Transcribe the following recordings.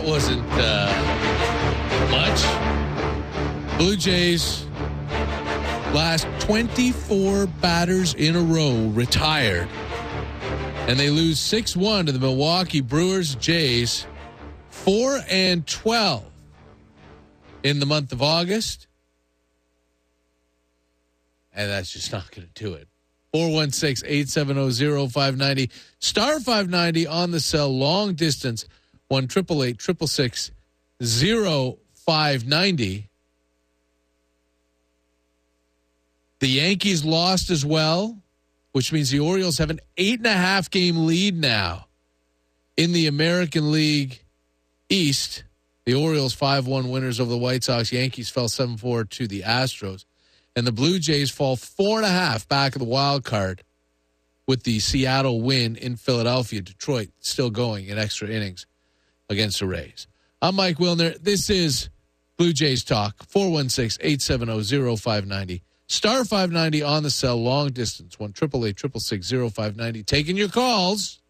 wasn't much. Blue Jays last 24 batters in a row retired. And they lose 6-1 to the Milwaukee Brewers. Jays 4-12 in the month of August. And that's just not going to do it. 416-870-0590. Star 590 on the cell. Long distance. 1-888-666-0590. The Yankees lost as well, which means the Orioles have an 8.5 game lead now in the American League East. The Orioles 5-1 winners over the White Sox. Yankees fell 7-4 to the Astros. And the Blue Jays fall 4.5 back of the wild card with the Seattle win in Philadelphia. Detroit still going in extra innings against the Rays. I'm Mike Wilner. This is Blue Jays Talk. 416-870-0590. Star 590 on the cell. Long distance. 1-888-666-0590. Taking your calls.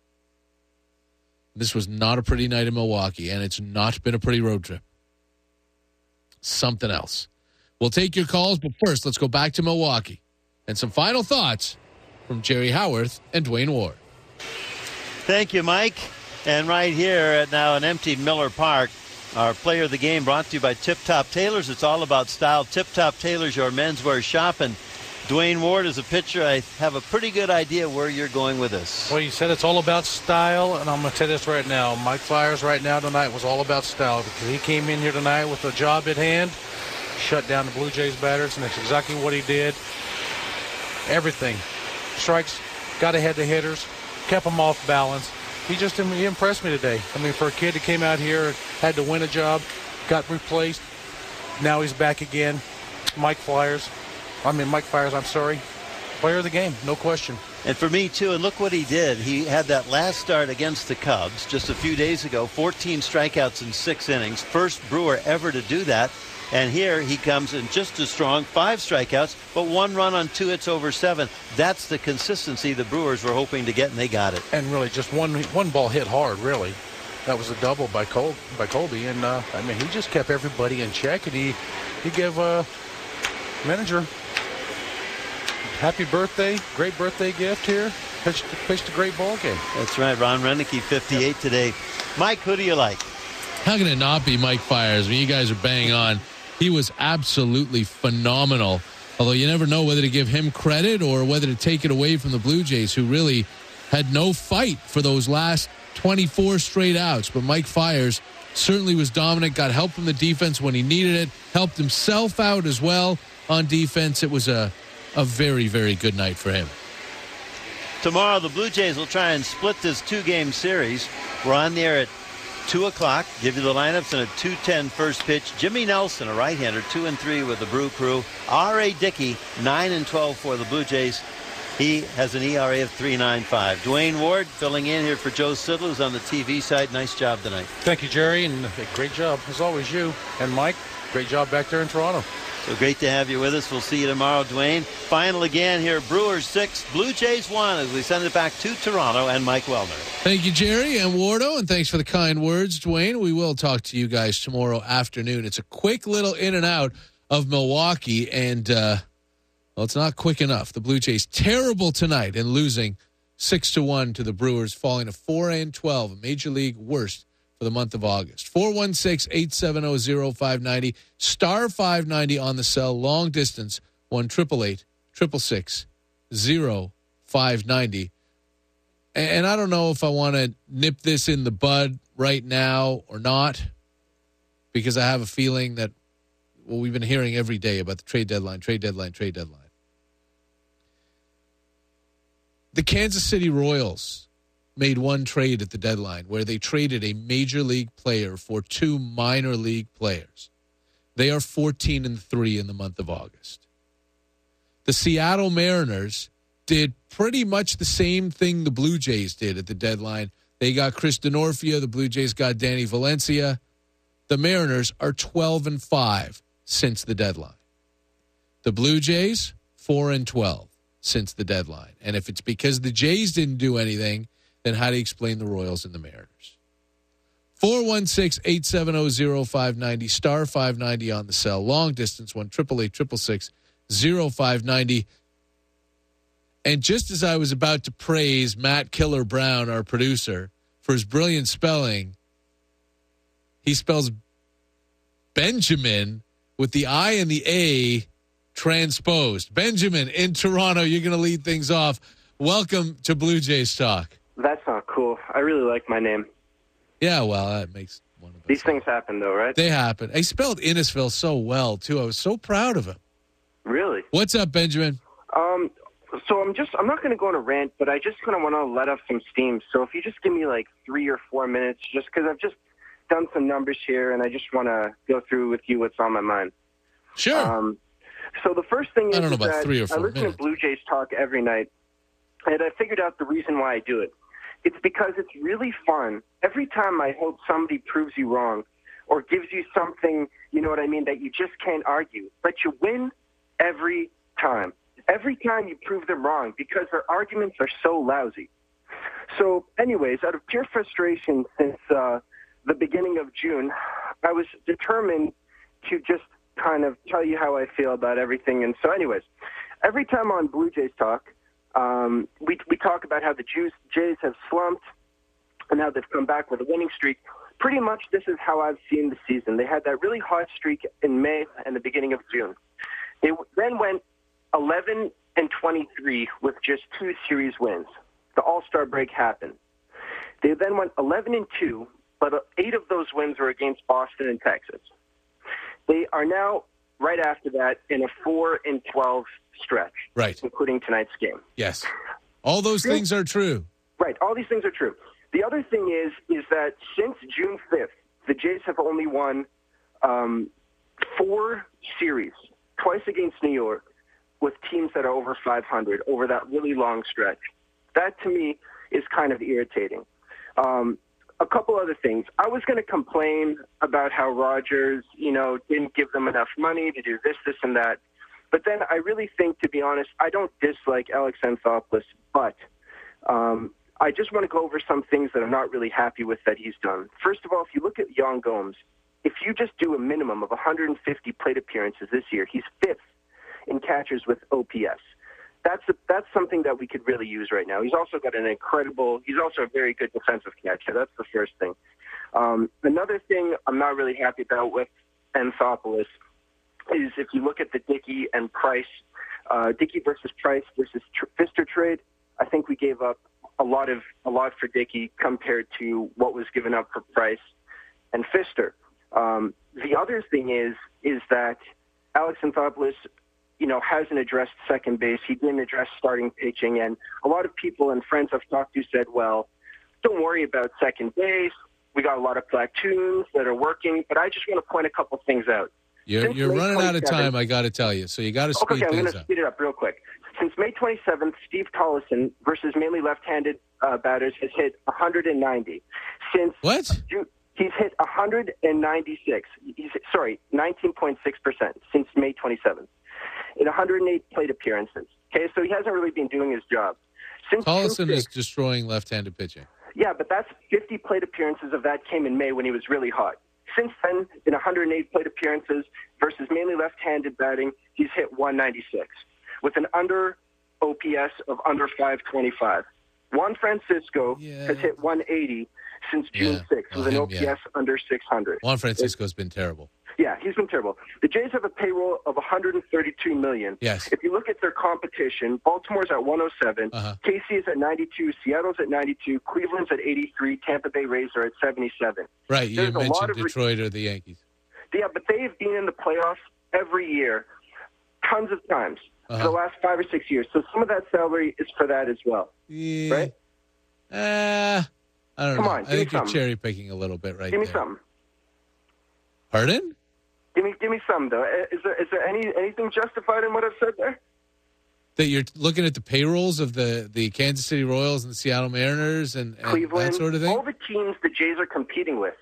This was not a pretty night in Milwaukee, and it's not been a pretty road trip. Something else. We'll take your calls, but first, let's go back to Milwaukee. And some final thoughts from Jerry Howarth and Dwayne Ward. Thank you, Mike. And right here at now an empty Miller Park, our player of the game brought to you by Tip Top Tailors. It's all about style. Tip Top Tailors, your menswear shop. And Dwayne Ward is a pitcher. I have a pretty good idea where you're going with this. Well, you said it's all about style, and I'm going to tell you this right now. Mike Fiers right now tonight was all about style because he came in here tonight with a job at hand, shut down the Blue Jays batters, and that's exactly what he did. Everything. Strikes, got ahead the hitters, kept them off balance. He impressed me today. I mean, for a kid that came out here, had to win a job, got replaced, now he's back again. Mike Fiers, player of the game, no question. And for me, too, and look what he did. He had that last start against the Cubs just a few days ago, 14 strikeouts in 6 innings, first Brewer ever to do that. And here he comes in just as strong, 5 strikeouts, but 1 run on 2 hits over 7. That's the consistency the Brewers were hoping to get, and they got it. And really, just one ball hit hard, really. That was a double by Colby. And, he just kept everybody in check, and he gave manager happy birthday, great birthday gift here. Pitched a great ball game. That's right. Ron Renneke, 58 today. Mike, who do you like? How can it not be Mike Fiers? I mean, you guys are bang on. He was absolutely phenomenal. Although you never know whether to give him credit or whether to take it away from the Blue Jays, who really had no fight for those last 24 straight outs. But Mike Fiers certainly was dominant, got help from the defense when he needed it, helped himself out as well on defense. It was a very, very good night for him. Tomorrow, the Blue Jays will try and split this 2-game series. We're on there at 2 o'clock. Give you the lineups and a 2:10 first pitch. Jimmy Nelson, a right-hander, 2-3 with the Brew Crew. R.A. Dickey, 9-12 for the Blue Jays. He has an ERA of 3.95. Dwayne Ward filling in here for Joe Siddle, who's on the TV side. Nice job tonight. Thank you, Jerry, and great job as always, you. And Mike, great job back there in Toronto. So great to have you with us. We'll see you tomorrow, Dwayne. Final again here, Brewers 6, Blue Jays 1 as we send it back to Toronto and Mike Wellner. Thank you, Jerry and Wardo, and thanks for the kind words, Dwayne. We will talk to you guys tomorrow afternoon. It's a quick little in and out of Milwaukee, and, it's not quick enough. The Blue Jays terrible tonight in losing 6-1 to the Brewers, falling to 4-12, a major league worst for the month of August. 416-870-0590, star 590 on the cell, long distance, 1-888-666-0590. And I don't know if I want to nip this in the bud right now or not, because I have a feeling that, we've been hearing every day about the trade deadline. The Kansas City Royals made one trade at the deadline where they traded a major league player for 2 minor league players. They are 14-3 in the month of August. The Seattle Mariners did pretty much the same thing the Blue Jays did at the deadline. They got Chris Denorfia. The Blue Jays got Danny Valencia. The Mariners are 12-5 since the deadline. The Blue Jays, 4-12 since the deadline. And if it's because the Jays didn't do anything, then how do you explain the Royals and the Mariners? 416-870-0590, star 590 on the cell. Long distance, 1-888-666-0590. And just as I was about to praise Matt Killer Brown, our producer, for his brilliant spelling, he spells Benjamin with the I and the A transposed. Benjamin in Toronto, you're going to lead things off. Welcome to Blue Jays Talk. That's not cool. I really like my name. Yeah, well, that makes one of us. These things happen, though, right? They happen. He spelled Innisfil so well, too. I was so proud of him. Really? What's up, Benjamin? So I'm not going to go on a rant, but I just kind of want to let off some steam. So if you just give me like 3 or 4 minutes, just because I've just done some numbers here, and I just want to go through with you what's on my mind. Sure. So the first thing is, I don't know about that 3 or 4 I listen minutes. to Blue Jays Talk every night, and I figured out the reason why I do it. It's because it's really fun. Every time I hope somebody proves you wrong or gives you something, you know what I mean, that you just can't argue. But you win every time. Every time you prove them wrong because their arguments are so lousy. So anyways, out of pure frustration since the beginning of June, I was determined to just kind of tell you how I feel about everything. And so anyways, every time on Blue Jays Talk, we talk about how the Jays have slumped and how they've come back with a winning streak. Pretty much this is how I've seen the season. They had that really hot streak in May and the beginning of June. They then went 11-23 with just 2 series wins. The All-Star break happened. They then went 11-2, but 8 of those wins were against Boston and Texas. They are now, right after that, in a 4-12 stretch, Right. including tonight's game. Yes. All those things are true. Right, all these things are true. The other thing is that since June 5th, the Jays have only won 4 series, twice against New York, with teams that are over 500 over that really long stretch. That, to me, is kind of irritating. A couple other things. I was going to complain about how Rogers, didn't give them enough money to do this, and that. But then I really think, to be honest, I don't dislike Alex Anthopoulos, but I just want to go over some things that I'm not really happy with that he's done. First of all, if you look at Yan Gomes, if you just do a minimum of 150 plate appearances this year, he's 5th in catchers with OPS. That's something that we could really use right now. He's also got he's also a very good defensive catcher. That's the first thing. Another thing I'm not really happy about with Anthopoulos is if you look at the Dickey and Price, Dickey versus Price versus Fister trade, I think we gave up a lot for Dickey compared to what was given up for Price and Fister. The other thing is that Alex Anthopoulos, hasn't addressed second base. He didn't address starting pitching. And a lot of people and friends I've talked to said, well, don't worry about second base. We got a lot of platoons that are working. But I just want to point a couple things out. You're running out of time, I got to tell you. So you got to speed things up. Okay, I'm going to speed it up real quick. Since May 27th, Steve Tollefson versus mainly left-handed batters has hit 190. Since what? He's hit 196. 19.6% since May 27th. In 108 plate appearances. Okay, so he hasn't really been doing his job. Since Tollefson is destroying left-handed pitching. Yeah, but that's 50 plate appearances of that came in May when he was really hot. Since then, in 108 plate appearances versus mainly left-handed batting, he's hit 196 with an under OPS of under 525. Juan Francisco has hit 180 since June 6th with an OPS under 600. Juan Francisco's been terrible. Yeah, he's been terrible. The Jays have a payroll of $132 million. Yes. If you look at their competition, Baltimore's at 107, KC is at 92, Seattle's at 92, Cleveland's at 83, Tampa Bay Rays are at 77. Right, you mentioned Detroit or the Yankees. Yeah, but they've been in the playoffs every year, tons of times, for the last 5 or 6 years. So some of that salary is for that as well, right? I don't know. Come on, I think you're cherry picking a little bit right Give me there. something. Pardon? Give me some, though. Is there anything justified in what I've said there? That you're looking at the payrolls of the Kansas City Royals and the Seattle Mariners and Cleveland, that sort of thing? all the teams the Jays are competing with.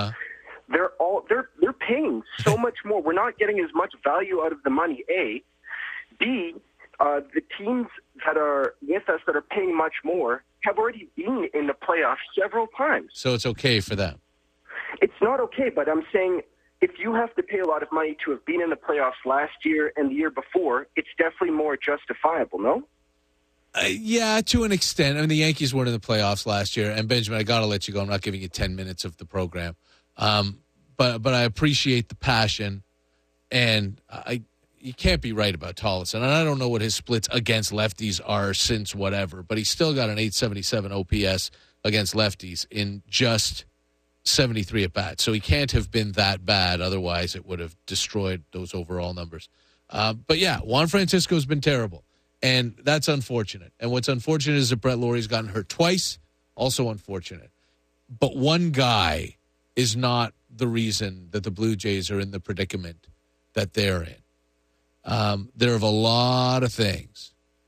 They're paying so much more. We're not getting as much value out of the money, A. B, the teams that are with us that are paying much more have already been in the playoffs several times. So it's okay for them. It's not okay, but I'm saying if you have to pay a lot of money to have been in the playoffs last year and the year before, it's definitely more justifiable, no? Yeah, to an extent. I mean, the Yankees weren't in the playoffs last year. And, Benjamin, I got to let you go. I'm not giving you 10 minutes of the program. But I appreciate the passion. And you can't be right about Tollefson. And I don't know what his splits against lefties are since whatever. But he's still got an 877 OPS against lefties in just 73 at-bats. So he can't have been that bad. Otherwise, it would have destroyed those overall numbers. But, yeah, Juan Francisco's been terrible. And that's unfortunate. And what's unfortunate is that Brett Lawrie's gotten hurt twice. Also unfortunate. But one guy is not the reason that the Blue Jays are in the predicament that they're in. There are a lot of things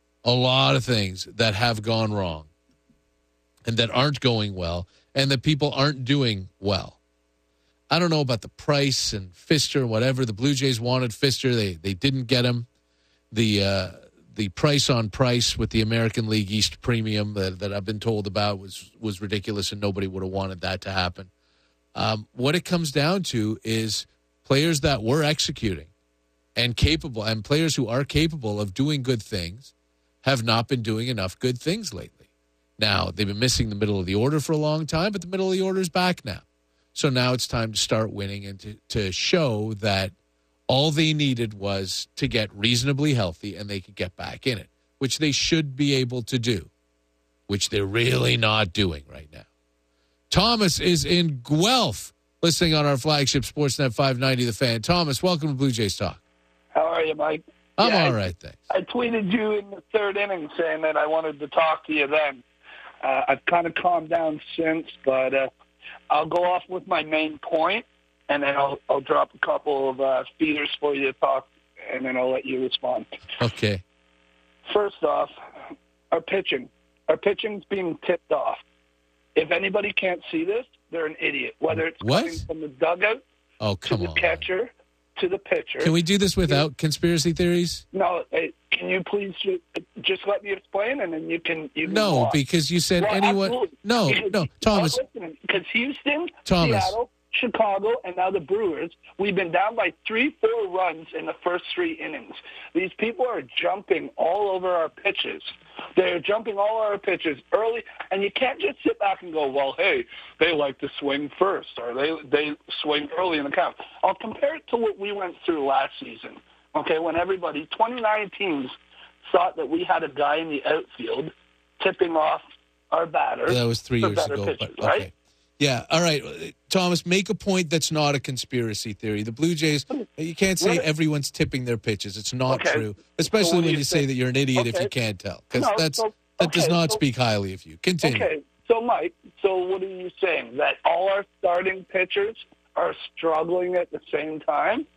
that have gone wrong and that aren't going well and that people aren't doing well. I don't know about the price and Fister, whatever. The Blue Jays wanted Fister. They didn't get him. The price on price with the American League East premium that I've been told about was ridiculous, and nobody would have wanted that to happen. What it comes down to is players that were executing and capable, and players who are capable of doing good things have not been doing enough good things lately. Now, they've been missing the middle of the order for a long time, but the middle of the order is back now. So now it's time to start winning and to show that all they needed was to get reasonably healthy and they could get back in it, which they should be able to do, which they're really not doing right now. Thomas is in Guelph, listening on our flagship Sportsnet 590 The Fan. Thomas, welcome to Blue Jays Talk. How are you, Mike? I'm all right, thanks. I tweeted you in the third inning saying that I wanted to talk to you then. I've kind of calmed down since, but I'll go off with my main point. And then I'll drop a couple of feeders for you to talk, and then I'll let you respond. Okay. First off, our pitching's being tipped off. If anybody can't see this, they're an idiot. Whether it's coming from the dugout to the catcher to the pitcher. Can we do this without conspiracy theories? No. Can you please just let me explain, and then you can No, because you said anyone. Absolutely. No, Thomas. Because Houston, Thomas. Seattle, Chicago, and now the Brewers, we've been down by 3-4 runs in the first 3 innings. These people are jumping all over our pitches. They're jumping all over our pitches early, and you can't just sit back and go, well, hey, they like to swing first, or they swing early in the count. I'll compare it to what we went through last season, okay, when 29 teams thought that we had a guy in the outfield tipping off our batters. That was 3 years ago. Pitches, but, okay. Right? Yeah, all right. Thomas, make a point that's not a conspiracy theory. The Blue Jays, you can't say everyone's tipping their pitches. It's not true, especially when you say that you're an idiot if you can't tell, because that does not speak highly of you. Continue. Okay, so Mike, what are you saying? That all our starting pitchers are struggling at the same time?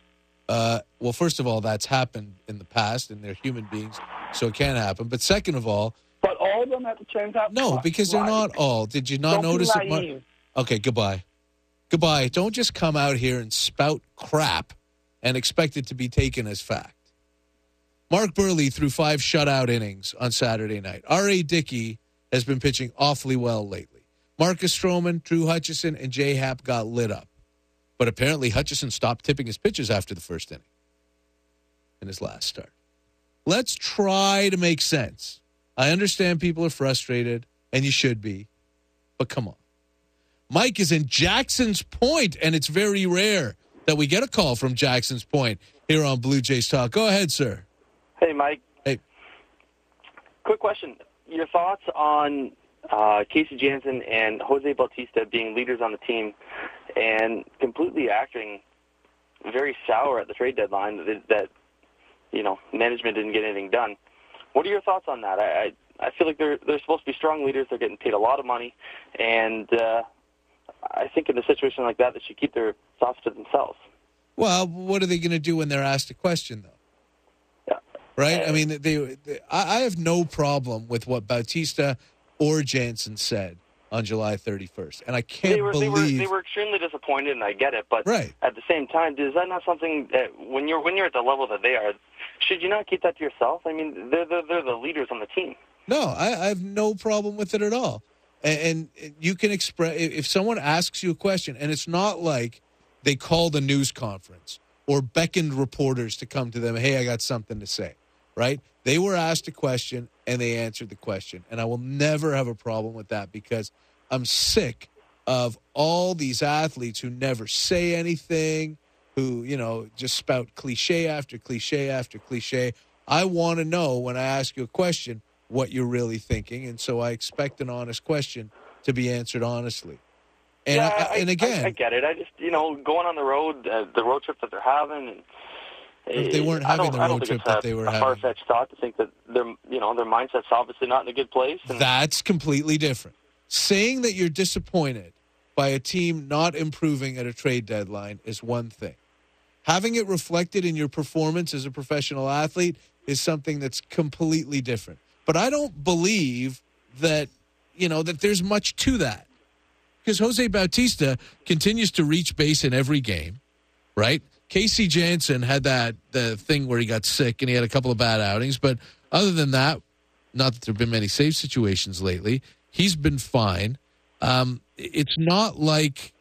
Well, first of all, that's happened in the past, and they're human beings, so it can happen. But second of all... But all of them at the same time? No, because they're not all. Did you not notice it? Okay, goodbye. Goodbye. Don't just come out here and spout crap and expect it to be taken as fact. Mark Burley threw 5 shutout innings on Saturday night. R.A. Dickey has been pitching awfully well lately. Marcus Stroman, Drew Hutchison, and J-Happ got lit up. But apparently Hutchison stopped tipping his pitches after the first inning in his last start. Let's try to make sense. I understand people are frustrated, and you should be, but come on. Mike is in Jackson's Point, and it's very rare that we get a call from Jackson's Point here on Blue Jays Talk. Go ahead, sir. Hey, Mike. Hey. Quick question. Your thoughts on Casey Janssen and Jose Bautista being leaders on the team and completely acting very sour at the trade deadline that management didn't get anything done. What are your thoughts on that? I feel like they're supposed to be strong leaders. They're getting paid a lot of money, and I think in a situation like that, they should keep their thoughts to themselves. Well, what are they going to do when they're asked a question, though? Yeah. Right? I mean, I have no problem with what Bautista or Jansen said on July 31st, and I can't believe they were extremely disappointed, and I get it. But right. At the same time, is that not something that when you're at the level that they are, should you not keep that to yourself? I mean, they're the leaders on the team. No, I have no problem with it at all. And you can express, if someone asks you a question, and it's not like they called a news conference or beckoned reporters to come to them, hey, I got something to say, right? They were asked a question, and they answered the question. And I will never have a problem with that because I'm sick of all these athletes who never say anything, who, just spout cliche after cliche after cliche. I want to know when I ask you a question what you're really thinking, and so I expect an honest question to be answered honestly. And I again, get it. I just, going on the road trip that they're having, and if they weren't having the road trip that they were having, far-fetched thought to think that their mindset's obviously not in a good place. And that's completely different. Saying that you're disappointed by a team not improving at a trade deadline is one thing. Having it reflected in your performance as a professional athlete is something that's completely different. But I don't believe that, that there's much to that. Because Jose Bautista continues to reach base in every game, right? Casey Janssen had the thing where he got sick and he had a couple of bad outings. But other than that, not that there have been many save situations lately, he's been fine. It's not like,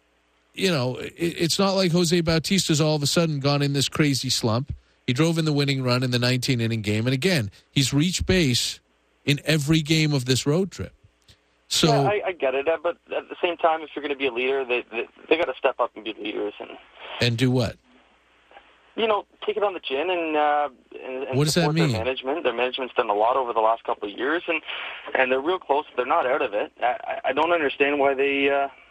it's not like Jose Bautista's all of a sudden gone in this crazy slump. He drove in the winning run in the 19-inning game. And again, he's reached base in every game of this road trip. So yeah, I get it. But at the same time, if you're going to be a leader, they got to step up and be leaders. And do what? Take it on the chin and what does that mean? Their management's done a lot over the last couple of years, and they're real close. They're not out of it. I don't understand why they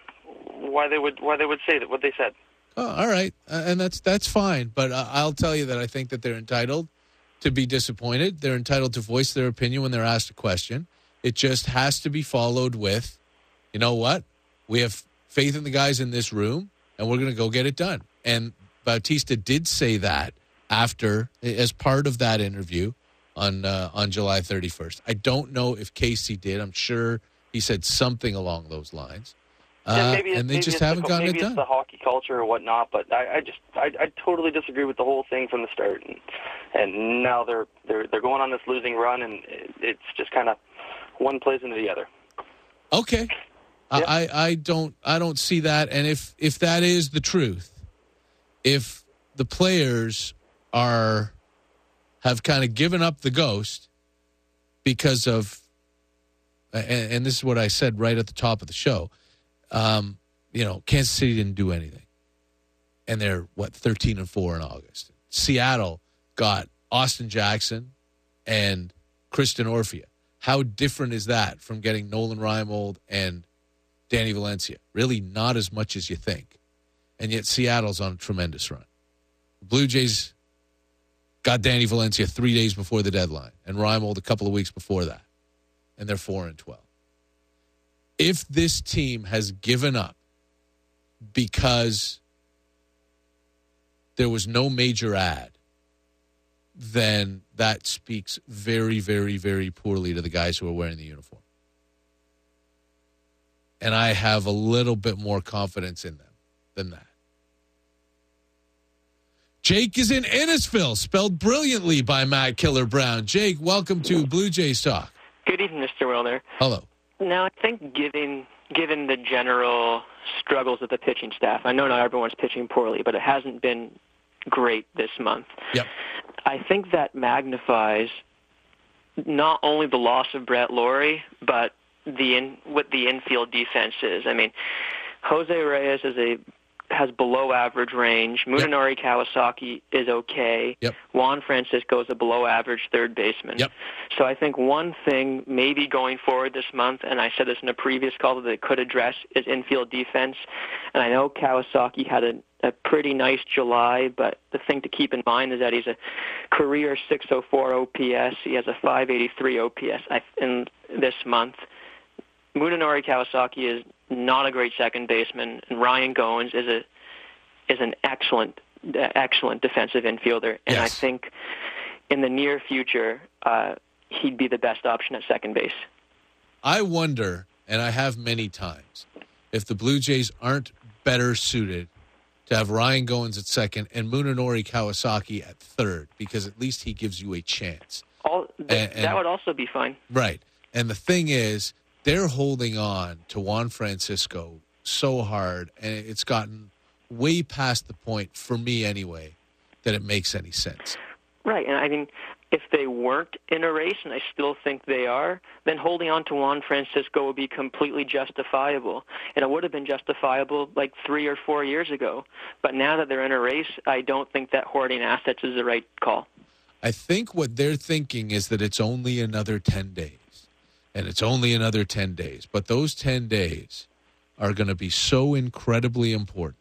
would say that what they said. Oh, all right, and that's fine. But I'll tell you that I think that they're entitled to be disappointed. They're entitled to voice their opinion when they're asked a question. It just has to be followed with, you know what? We have faith in the guys in this room, and we're going to go get it done. And Bautista did say that as part of that interview on July 31st. I don't know if Casey did. I'm sure he said something along those lines. And they just haven't gotten it done. Maybe it's the hockey culture or whatnot, but I totally disagree with the whole thing from the start. And now they're going on this losing run, and it's just kind of one plays into the other. Okay. Yep. I don't see that. And if that is the truth, if the players have kind of given up the ghost because of, and this is what I said right at the top of the show, Kansas City didn't do anything, and they're 13-4 in August. Seattle got Austin Jackson and Kristen Orfia. How different is that from getting Nolan Reimold and Danny Valencia? Really not as much as you think. And yet Seattle's on a tremendous run. Blue Jays got Danny Valencia 3 days before the deadline and Reimold a couple of weeks before that. And they're 4-12. If this team has given up because there was no major ad, then that speaks very, very, very poorly to the guys who are wearing the uniform. And I have a little bit more confidence in them than that. Jake is in Innisfil, spelled brilliantly by Matt Killer Brown. Jake, welcome to Blue Jays Talk. Good evening, Mr. Wilner. Hello. Now, I think given the general struggles of the pitching staff, I know not everyone's pitching poorly, but it hasn't been great this month. Yep. I think that magnifies not only the loss of Brett Laurie, but what the infield defense is. I mean, Jose Reyes has below average range. Munenori Kawasaki is okay. Yep. Juan Francisco is a below average third baseman. Yep. So I think one thing maybe going forward this month, and I said this in a previous call that they could address, is infield defense. And I know Kawasaki had a pretty nice July, but the thing to keep in mind is that he's a career 604 OPS. He has a 583 OPS in this month. Munenori Kawasaki is not a great second baseman, and Ryan Goins is an excellent defensive infielder. And yes. I think in the near future, he'd be the best option at second base. I wonder, and I have many times, if the Blue Jays aren't better suited to have Ryan Goins at second and Munenori Kawasaki at third, because at least he gives you a chance. That would also be fine. Right. And the thing is, they're holding on to Juan Francisco so hard, and it's gotten way past the point, for me anyway, that it makes any sense. Right, and I mean, if they weren't in a race, and I still think they are, then holding on to Juan Francisco would be completely justifiable. And it would have been justifiable like 3 or 4 years ago. But now that they're in a race, I don't think that hoarding assets is the right call. I think what they're thinking is that it's only another 10 days. And it's only another 10 days. But those 10 days are going to be so incredibly important.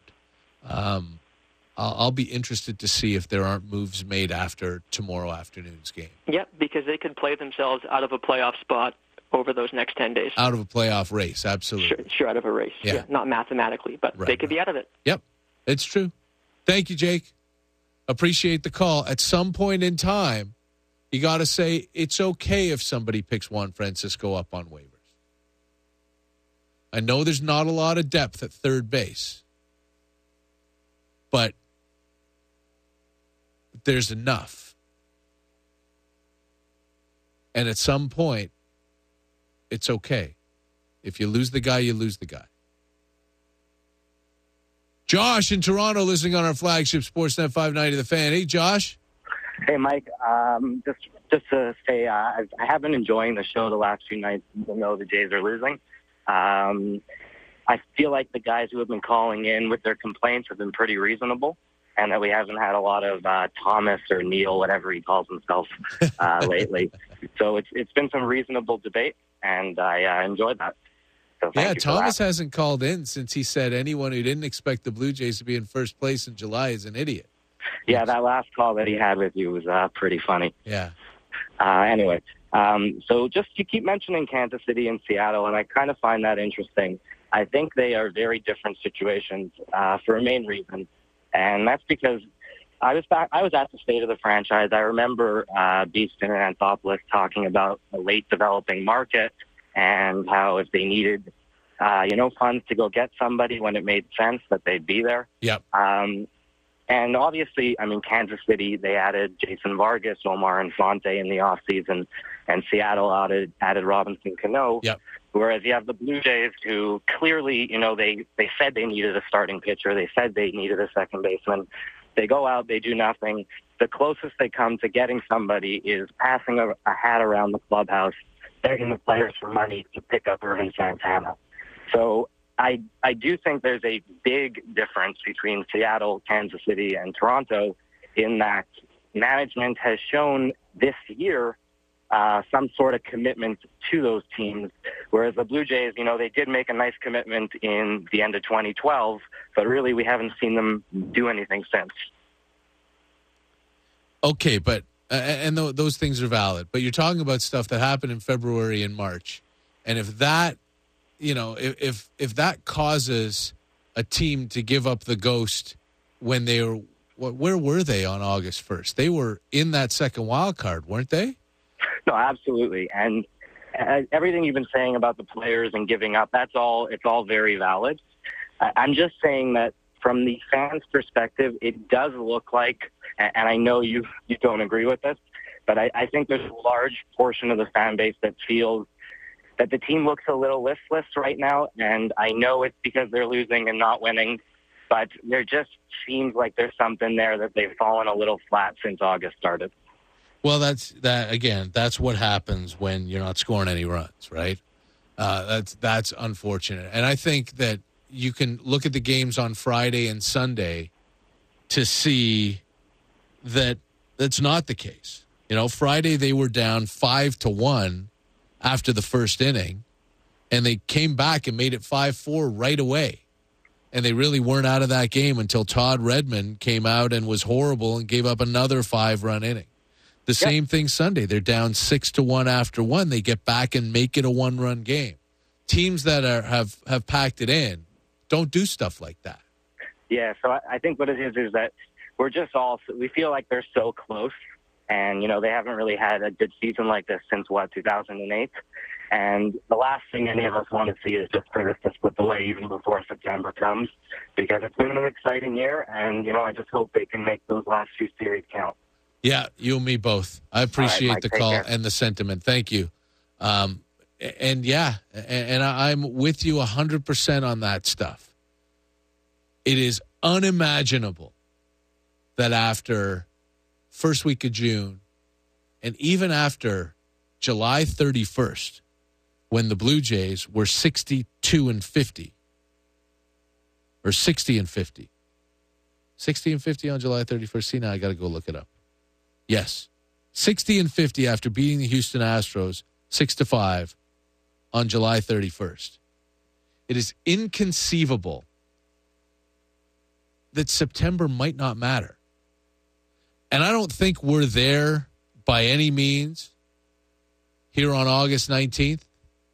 I'll be interested to see if there aren't moves made after tomorrow afternoon's game. Yep, because they could play themselves out of a playoff spot over those next 10 days. Out of a playoff race, absolutely. Sure, out of a race. Yeah. Not mathematically, but they could be out of it. Yep, it's true. Thank you, Jake. Appreciate the call. At some point in time, you got to say it's okay if somebody picks Juan Francisco up on waivers. I know there's not a lot of depth at third base, but there's enough. And at some point, it's okay. If you lose the guy, you lose the guy. Josh in Toronto, listening on our flagship Sportsnet 590 The Fan. Hey, Josh. Hey, Mike. Just to say, I have been enjoying the show the last few nights, even though the Jays are losing. I feel like the guys who have been calling in with their complaints have been pretty reasonable, and that we haven't had a lot of Thomas or Neil, whatever he calls himself, lately. So it's been some reasonable debate, and I enjoyed that. So thank you for Thomas that. hasn't called in since he said anyone who didn't expect the Blue Jays to be in first place in July is an idiot. Yeah, that last call that he had with you was pretty funny. Yeah. Anyway, so just you keep mentioning Kansas City and Seattle, and I kind of find that interesting. I think they are very different situations for a main reason, and that's because I was at the State of the Franchise. I remember Beeston and Anthopoulos talking about a late developing market and how if they needed, funds to go get somebody when it made sense, that they'd be there. Yep. And obviously, I mean, Kansas City, they added Jason Vargas, Omar Infante in the offseason, and Seattle added Robinson Cano. Yep. Whereas you have the Blue Jays, who clearly, they said they needed a starting pitcher. They said they needed a second baseman. They go out, they do nothing. The closest they come to getting somebody is passing a hat around the clubhouse, begging the players for money to pick up Irvin Santana. So I do think there's a big difference between Seattle, Kansas City, and Toronto in that management has shown this year some sort of commitment to those teams, whereas the Blue Jays, they did make a nice commitment in the end of 2012, but really we haven't seen them do anything since. Okay, but and those things are valid, but you're talking about stuff that happened in February and March, and if that, if that causes a team to give up the ghost when they were, where were they on August 1st? They were in that second wild card, weren't they? No, absolutely. And everything you've been saying about the players and giving up, it's all very valid. I'm just saying that from the fans' perspective, it does look like, and I know you don't agree with this, but I think there's a large portion of the fan base that feels that the team looks a little listless right now, and I know it's because they're losing and not winning, but there just seems like there's something there that they've fallen a little flat since August started. Well, that's what happens when you're not scoring any runs, right? That's unfortunate. And I think that you can look at the games on Friday and Sunday to see that that's not the case. Friday they were down 5-1 after the first inning, and they came back and made it 5-4 right away. And they really weren't out of that game until Todd Redmond came out and was horrible and gave up another 5-run inning. The same thing Sunday. They're down 6-1 after one. They get back and make it a 1-run game. Teams that have packed it in don't do stuff like that. Yeah, so I think what it is that we feel like they're so close. And, they haven't really had a good season like this since, 2008. And the last thing any of us want to see is just for this to slip away even before September comes, because it's been an exciting year. And, I just hope they can make those last few series count. Yeah, you and me both. I appreciate Mike, the call care. and the sentiment. Thank you. And I'm with you 100% on that stuff. It is unimaginable that after first week of June and even after July 31st, when the Blue Jays were 62-50 or 60-50, 60-50 on July 31st. See, now I got to go look it up. Yes, 60-50 after beating the Houston Astros 6-5 on July 31st. It is inconceivable that September might not matter. And I don't think we're there by any means here on August 19th.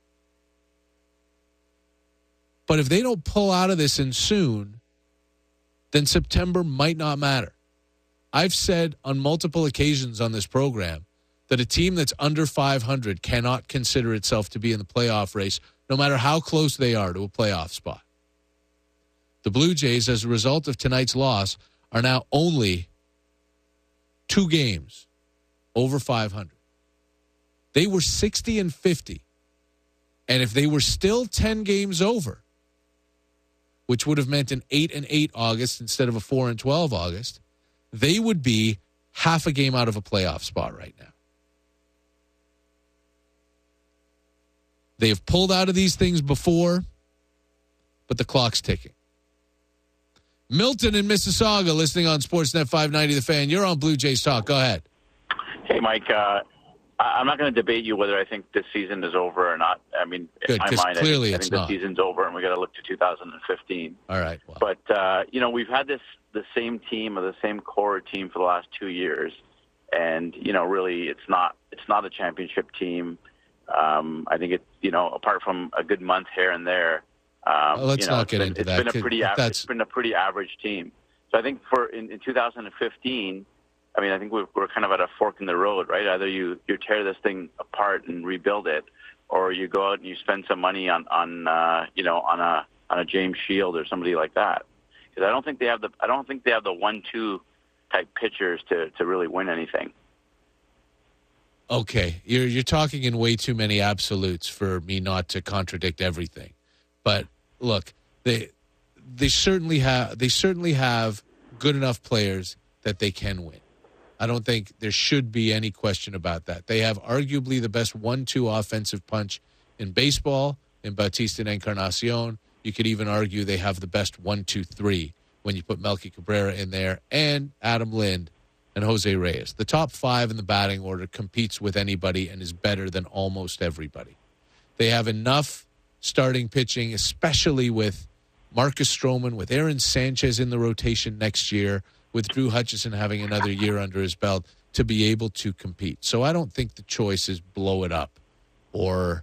But if they don't pull out of this and soon, then September might not matter. I've said on multiple occasions on this program that a team that's under 500 cannot consider itself to be in the playoff race, no matter how close they are to a playoff spot. The Blue Jays, as a result of tonight's loss, are now only 2 games over 500. They were 60-50. And if they were still 10 games over, which would have meant an 8-8 August instead of a 4-12 August, they would be half a game out of a playoff spot right now. They have pulled out of these things before, but the clock's ticking. Milton in Mississauga, listening on Sportsnet 590 The Fan. You're on Blue Jays Talk. Go ahead. Hey, Mike. I'm not going to debate you whether I think this season is over or not. I mean, in my mind, I think the season's over, and we got to look to 2015. All right. Well. But we've had the same team or the same core team for the last 2 years, and really, it's not a championship team. I think apart from a good month here and there, let's not get into that. It's been a pretty average team. So I think in 2015. I mean, I think we're kind of at a fork in the road, right? Either you tear this thing apart and rebuild it, or you go out and you spend some money on a James Shield or somebody like that. Because I don't think they have the 1-2 type pitchers to really win anything. Okay, you're talking in way too many absolutes for me not to contradict everything. But look, they certainly have good enough players that they can win. I don't think there should be any question about that. They have arguably the best 1-2 offensive punch in baseball, in Bautista and Encarnacion. You could even argue they have the best 1-2-3 when you put Melky Cabrera in there, and Adam Lind and Jose Reyes. The top 5 in the batting order competes with anybody and is better than almost everybody. They have enough starting pitching, especially with Marcus Stroman, with Aaron Sanchez in the rotation next year, with Drew Hutchison having another year under his belt, to be able to compete. So I don't think the choice is blow it up or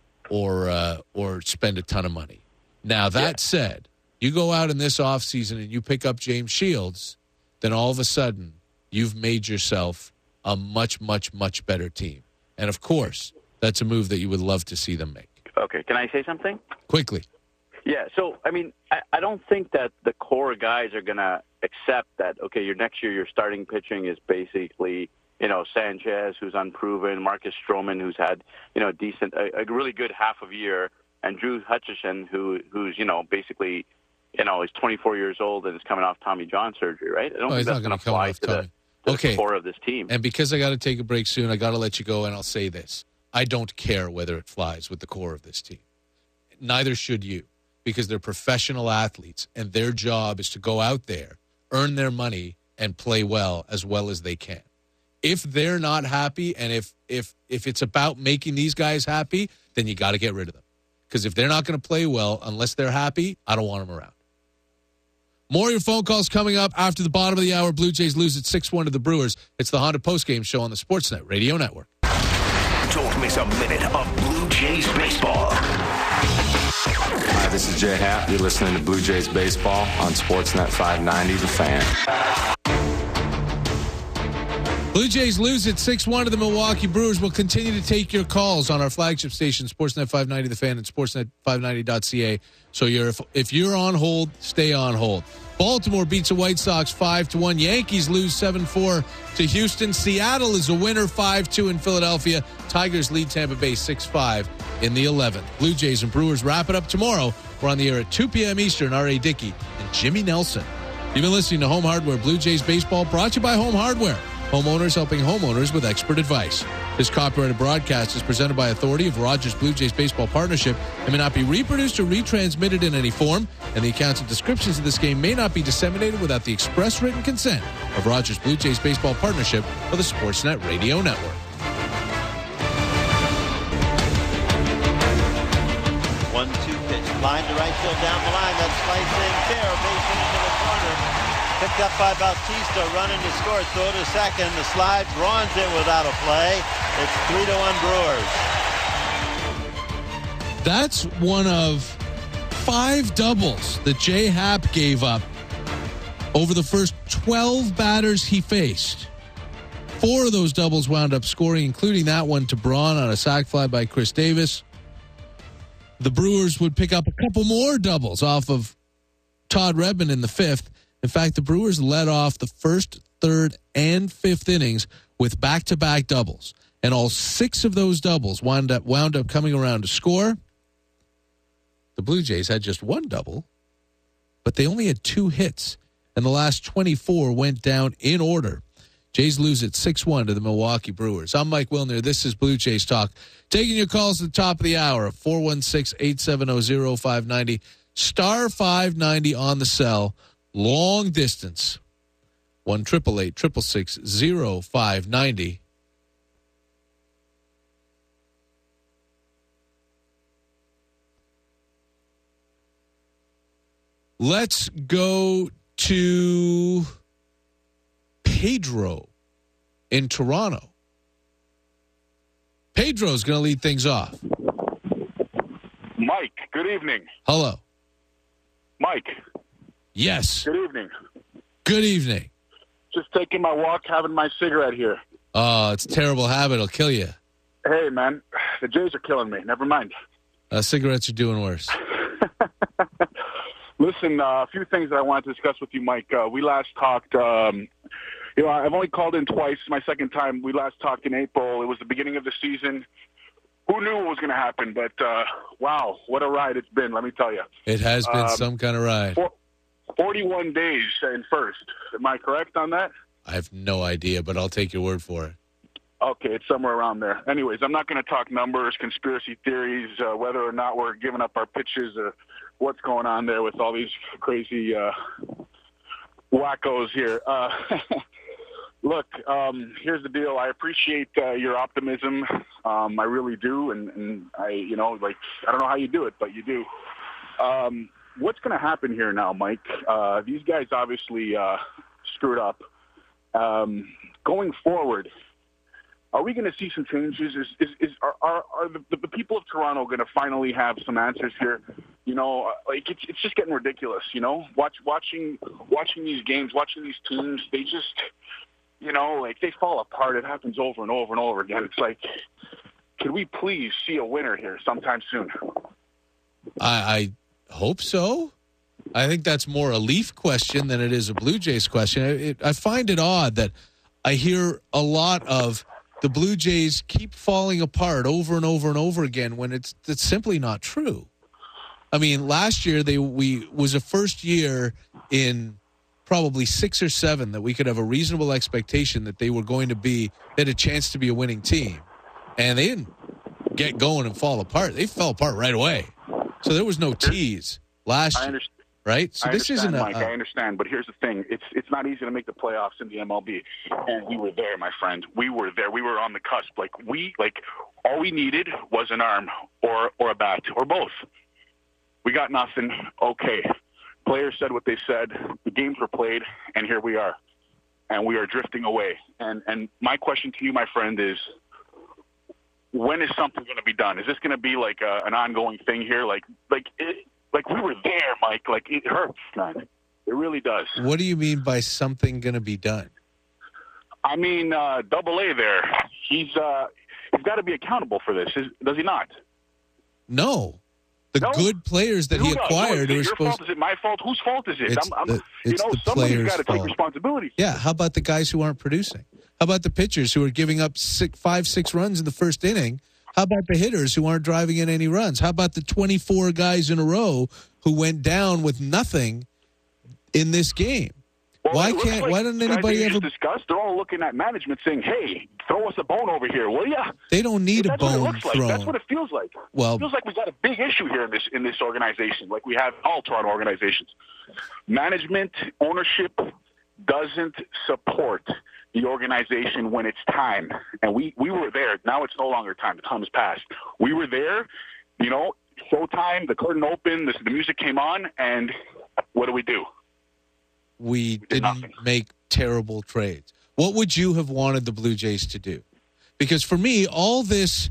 spend a ton of money. Now, that said, you go out in this offseason and you pick up James Shields, then all of a sudden you've made yourself a much, much, much better team. And, of course, that's a move that you would love to see them make. Okay, can I say something? Quickly. Yeah, so, I mean, I don't think that the core guys are going to accept that, okay, next year your starting pitching is basically, Sanchez, who's unproven, Marcus Stroman, who's had, a really good half of year, and Drew Hutchison, who's, basically, is 24 years old and is coming off Tommy John surgery, right? I don't think that's going to fly to the core of this team. And because I got to take a break soon, I got to let you go, and I'll say this. I don't care whether it flies with the core of this team. Neither should you. Because they're professional athletes, and their job is to go out there, earn their money, and play well as they can. If they're not happy, and if it's about making these guys happy, then you got to get rid of them. Because if they're not going to play well unless they're happy, I don't want them around. More of your phone calls coming up after the bottom of the hour. Blue Jays lose at 6-1 to the Brewers. It's the Honda Postgame Show on the Sportsnet Radio Network. Don't miss a minute of Blue Jays baseball. Hi, this is Jay Happ. You're listening to Blue Jays Baseball on Sportsnet 590 The Fan. Blue Jays lose at 6-1 to the Milwaukee Brewers. We'll continue to take your calls on our flagship station, Sportsnet 590 The Fan and Sportsnet590.ca. So if you're on hold, stay on hold. Baltimore beats the White Sox 5-1. Yankees lose 7-4 to Houston. Seattle is a winner 5-2 in Philadelphia. Tigers lead Tampa Bay 6-5 in the 11th. Blue Jays and Brewers wrap it up tomorrow. We're on the air at 2 p.m. Eastern. R.A. Dickey and Jimmy Nelson. You've been listening to Home Hardware Blue Jays Baseball, brought to you by Home Hardware. Homeowners helping homeowners with expert advice. This copyrighted broadcast is presented by authority of Rogers Blue Jays Baseball Partnership and may not be reproduced or retransmitted in any form, and the accounts and descriptions of this game may not be disseminated without the express written consent of Rogers Blue Jays Baseball Partnership or the Sportsnet Radio Network. 1-2 pitch. Line to right field down the line. That's slicing fair. Base hit into the corner. Picked up by Bautista, running to score, throw to second, the slide, Braun's it without a play. It's 3-1 Brewers. That's one of 5 doubles that Jay Happ gave up over the first 12 batters he faced. 4 of those doubles wound up scoring, including that one to Braun on a sac fly by Chris Davis. The Brewers would pick up a couple more doubles off of Todd Redmond in the 5th. In fact, the Brewers led off the 1st, 3rd, and 5th innings with back-to-back doubles. And all 6 of those doubles wound up coming around to score. The Blue Jays had just 1 double, but they only had 2 hits. And the last 24 went down in order. Jays lose at 6-1 to the Milwaukee Brewers. I'm Mike Wilner. This is Blue Jays Talk. Taking your calls at the top of the hour at 416-870-0590. Star 590 on the cell. Long distance, 1-888-666-0590. Let's go to Pedro in Toronto. Pedro's going to lead things off. Mike, good evening. Hello. Mike. Yes. Good evening. Good evening. Just taking my walk, having my cigarette here. Oh, it's a terrible habit. It'll kill you. Hey, man, the Jays are killing me. Never mind. Cigarettes are doing worse. Listen, a few things that I wanted to discuss with you, Mike. We last talked, I've only called in twice. My second time. We last talked in April. It was the beginning of the season. Who knew what was going to happen? But, wow, what a ride it's been, let me tell you. It has been some kind of ride. 41 days in first. Am I correct on that? I have no idea, but I'll take your word for it. Okay, it's somewhere around there. Anyways, I'm not going to talk numbers, conspiracy theories, whether or not we're giving up our pitches, what's going on there with all these crazy wackos here. Look, here's the deal. I appreciate your optimism. I really do, and I don't know how you do it, but you do. What's going to happen here now, Mike? These guys obviously screwed up. Going forward, are we going to see some changes? Are the people of Toronto going to finally have some answers here? It's just getting ridiculous. Watching these games, watching these teams, they just, they fall apart. It happens over and over and over again. It's like, could we please see a winner here sometime soon? I hope so. I think that's more a Leaf question than it is a Blue Jays question. I find it odd that I hear a lot of the Blue Jays keep falling apart over and over and over again when it's simply not true. I mean, last year was a first year in probably 6 or 7 that we could have a reasonable expectation that they had a chance to be a winning team. And they didn't get going and fall apart. They fell apart right away. So there was no tease last year, right? So this isn't Mike, I understand, but here's the thing: it's not easy to make the playoffs in the MLB, and we were there, my friend. We were there. We were on the cusp. All we needed was an arm or a bat or both. We got nothing. Okay, players said what they said. The games were played, and here we are, and we are drifting away. And my question to you, my friend, is: when is something going to be done? Is this going to be like an ongoing thing here? Like we were there, Mike. Like it hurts, man. It really does. What do you mean by something going to be done? I mean, Double-A there. He's got to be accountable for this. Does he not? No. The No. good players that he Who does? acquired Is it are your supposed. fault? Is it my fault? Whose fault is it? It's the somebody's players' got to take fault. responsibility. Yeah. How about the guys who aren't producing? How about the pitchers who are giving up 5-6 runs in the first inning? How about the hitters who aren't driving in any runs? How about the 24 guys in a row who went down with nothing in this game? Well, Why why didn't guys anybody that you ever? just discussed? They're all looking at management saying, "Hey, throw us a bone over here, will ya?" They don't need a That's what it bone looks like. thrown. That's what it feels like. Well- it feels like we got a big issue here in this organization, like we have all Toronto organizations. Management ownership doesn't support the organization when it's time, and we were there. Now it's no longer time. The time has passed. We were there. Showtime. The curtain opened. The music came on, and what do? We didn't make terrible trades. What would you have wanted the Blue Jays to do? Because for me, all this